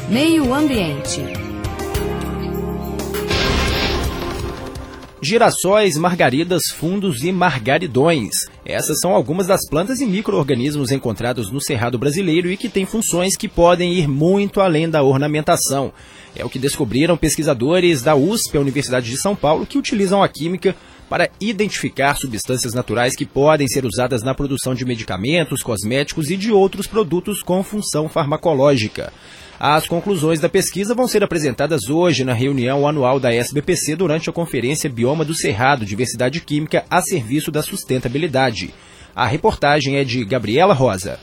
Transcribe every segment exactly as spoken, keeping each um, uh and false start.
Meio Ambiente. Girassóis, margaridas, fundos e margaridões. Essas são algumas das plantas e micro-organismos encontrados no Cerrado brasileiro e que têm funções que podem ir muito além da ornamentação. É o que descobriram pesquisadores da U S P, a Universidade de São Paulo, que utilizam a química para identificar substâncias naturais que podem ser usadas na produção de medicamentos, cosméticos e de outros produtos com função farmacológica. As conclusões da pesquisa vão ser apresentadas hoje na reunião anual da S B P C durante a conferência Bioma do Cerrado, Diversidade Química a serviço da sustentabilidade. A reportagem é de Gabriela Rosa.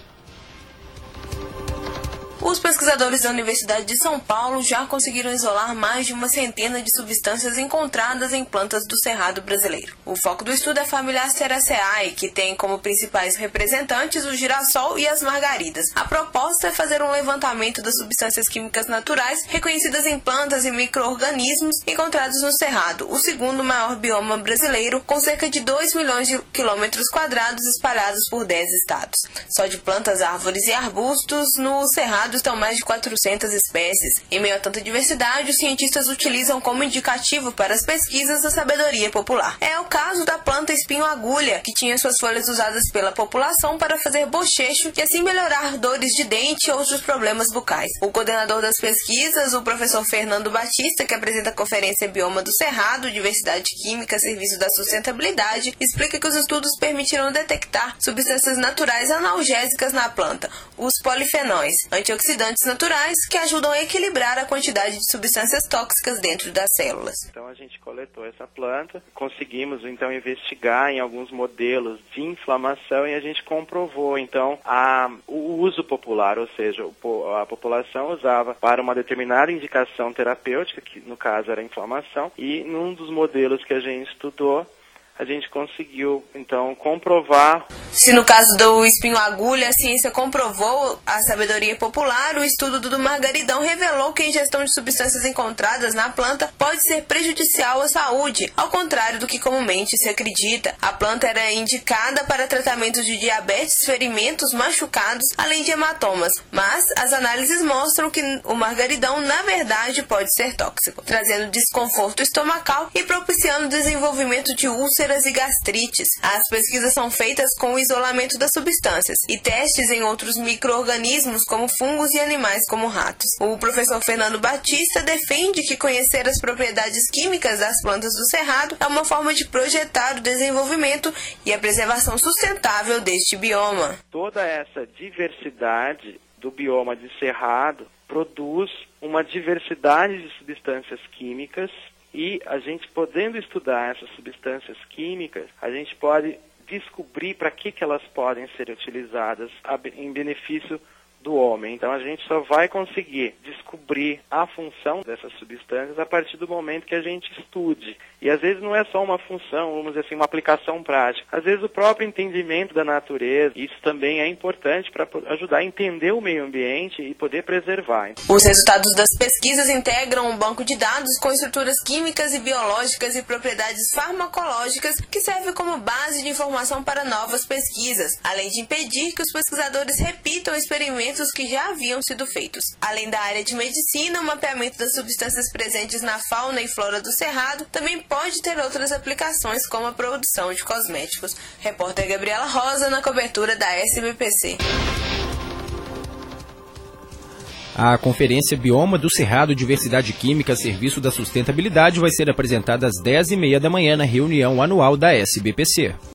Os pesquisadores da Universidade de São Paulo já conseguiram isolar mais de uma centena de substâncias encontradas em plantas do Cerrado brasileiro. O foco do estudo é a família Asteraceae, que tem como principais representantes o girassol e as margaridas. A proposta é fazer um levantamento das substâncias químicas naturais reconhecidas em plantas e micro-organismos encontrados no Cerrado, o segundo maior bioma brasileiro, com cerca de dois milhões de quilômetros quadrados espalhados por dez estados. Só de plantas, árvores e arbustos, no Cerrado estão mais de quatrocentas espécies. Em meio a tanta diversidade, os cientistas utilizam como indicativo para as pesquisas a sabedoria popular. É o caso da planta espinho-agulha, que tinha suas folhas usadas pela população para fazer bochecho e assim melhorar dores de dente e outros problemas bucais. O coordenador das pesquisas, o professor Fernando Batista, que apresenta a conferência Bioma do Cerrado, Diversidade Química a serviço da sustentabilidade, explica que os estudos permitiram detectar substâncias naturais analgésicas na planta, os polifenóis, antioxidantes naturais que ajudam a equilibrar a quantidade de substâncias tóxicas dentro das células. Então a gente coletou essa planta, conseguimos então investigar em alguns modelos de inflamação e a gente comprovou então a, o uso popular, ou seja, a população usava para uma determinada indicação terapêutica, que no caso era a inflamação, e num dos modelos que a gente estudou, a gente conseguiu, então, comprovar. Se no caso do espinho-agulha a ciência comprovou a sabedoria popular, o estudo do margaridão revelou que a ingestão de substâncias encontradas na planta pode ser prejudicial à saúde, ao contrário do que comumente se acredita. A planta era indicada para tratamento de diabetes, ferimentos, machucados, além de hematomas, mas as análises mostram que o margaridão, na verdade, pode ser tóxico, trazendo desconforto estomacal e propiciando o desenvolvimento de úlceras e gastrites. As pesquisas são feitas com o isolamento das substâncias e testes em outros micro-organismos como fungos e animais como ratos. O professor Fernando Batista defende que conhecer as propriedades químicas das plantas do Cerrado é uma forma de projetar o desenvolvimento e a preservação sustentável deste bioma. Toda essa diversidade do bioma de Cerrado produz uma diversidade de substâncias químicas. E a gente podendo estudar essas substâncias químicas, a gente pode descobrir para que, que elas podem ser utilizadas em benefício do homem. Então a gente só vai conseguir descobrir a função dessas substâncias a partir do momento que a gente estude. E às vezes não é só uma função, vamos dizer assim, uma aplicação prática. Às vezes o próprio entendimento da natureza, isso também é importante para ajudar a entender o meio ambiente e poder preservar. Os resultados das pesquisas integram um banco de dados com estruturas químicas e biológicas e propriedades farmacológicas que serve como base de informação para novas pesquisas, além de impedir que os pesquisadores repitam experimentos que já haviam sido feitos. Além da área de medicina, o mapeamento das substâncias presentes na fauna e flora do Cerrado também pode ter outras aplicações, como a produção de cosméticos. Repórter Gabriela Rosa, na cobertura da S B P C. A conferência Bioma do Cerrado, Diversidade Química a serviço da sustentabilidade vai ser apresentada às dez e meia da manhã na reunião anual da S B P C.